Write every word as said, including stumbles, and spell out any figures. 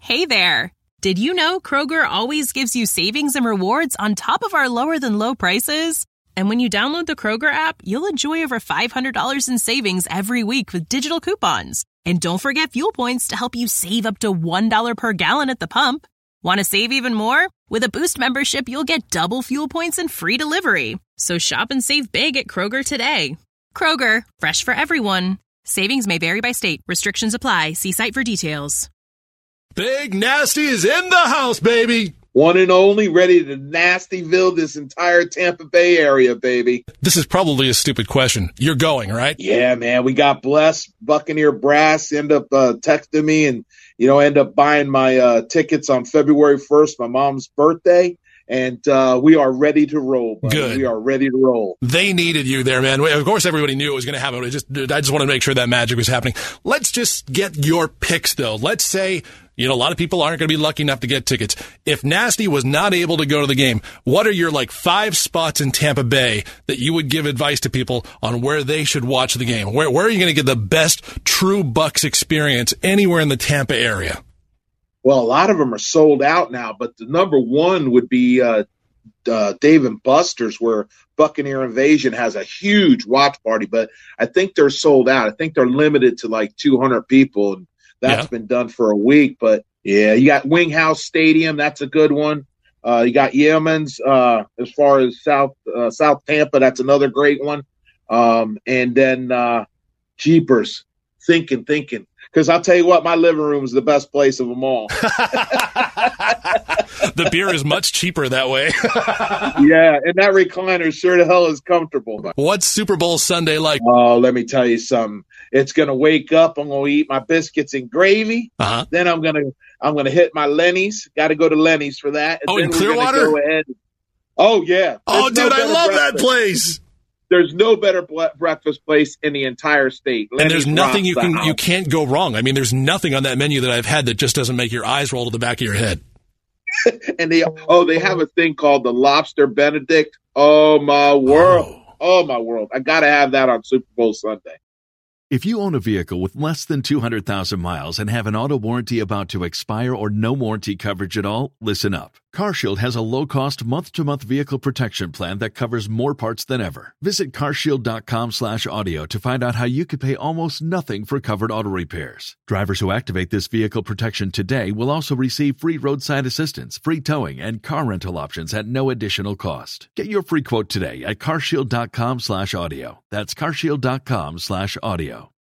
Hey there! Did you know Kroger always gives you savings and rewards on top of our lower-than-low prices? And when you download the Kroger app, you'll enjoy over five hundred dollars in savings every week with digital coupons. And don't forget fuel points to help you save up to one dollar per gallon at the pump. Want to save even more? With a Boost membership, you'll get double fuel points and free delivery. So shop and save big at Kroger today. Kroger, fresh for everyone. Savings may vary by state. Restrictions apply. See site for details. Big Nasty is in the house, baby. One and only, ready to Nastyville this entire Tampa Bay area, baby. This is probably a stupid question. You're going, right? Yeah, man. We got blessed. Buccaneer Brass end up uh, texting me and, you know, end up buying my uh, tickets on February first, my mom's birthday. And uh, we are ready to roll, buddy. Good. We are ready to roll. They needed you there, man. Of course, everybody knew it was going to happen. It just, I just want to make sure that magic was happening. Let's just get your picks, though. Let's say, you know, a lot of people aren't going to be lucky enough to get tickets. If Nasty was not able to go to the game, what are your, like, five spots in Tampa Bay that you would give advice to people on where they should watch the game? Where, where are you going to get the best true Bucs experience anywhere in the Tampa area? Well, a lot of them are sold out now, but the number one would be uh, uh, Dave and Buster's, where Buccaneer Invasion has a huge watch party, but I think they're sold out. I think they're limited to like two hundred people, and that's yeah. been done for a week. But, yeah, you got Wing House Stadium. That's a good one. Uh, you got Yeoman's uh, as far as South uh, South Tampa. That's another great one. Um, and then uh, Jeepers, thinking, thinking. Because I'll tell you what, my living room is the best place of them all. The beer is much cheaper that way. Yeah, and that recliner sure the hell is comfortable. What's Super Bowl Sunday like? Oh, let me tell you something. It's going to wake up. I'm going to eat my biscuits and gravy. Uh-huh. Then I'm going to I'm going to hit my Lenny's. Got to go to Lenny's for that. And oh, then in Clearwater? Go ahead. Oh, yeah. Oh, There's dude, no I love breakfast. that place. There's no better ble- breakfast place in the entire state. Lenny's, and there's nothing you can house. you can't go wrong. I mean, there's nothing on that menu that I've had that just doesn't make your eyes roll to the back of your head. And they oh, they have a thing called the Lobster Benedict. Oh my world! Oh, oh my world! I gotta have that on Super Bowl Sunday. If you own a vehicle with less than two hundred thousand miles and have an auto warranty about to expire or no warranty coverage at all, listen up. CarShield has a low-cost month-to-month vehicle protection plan that covers more parts than ever. Visit carshield.com slash audio to find out how you could pay almost nothing for covered auto repairs. Drivers who activate this vehicle protection today will also receive free roadside assistance, free towing, and car rental options at no additional cost. Get your free quote today at carshield.com slash audio. That's carshield.com slash audio.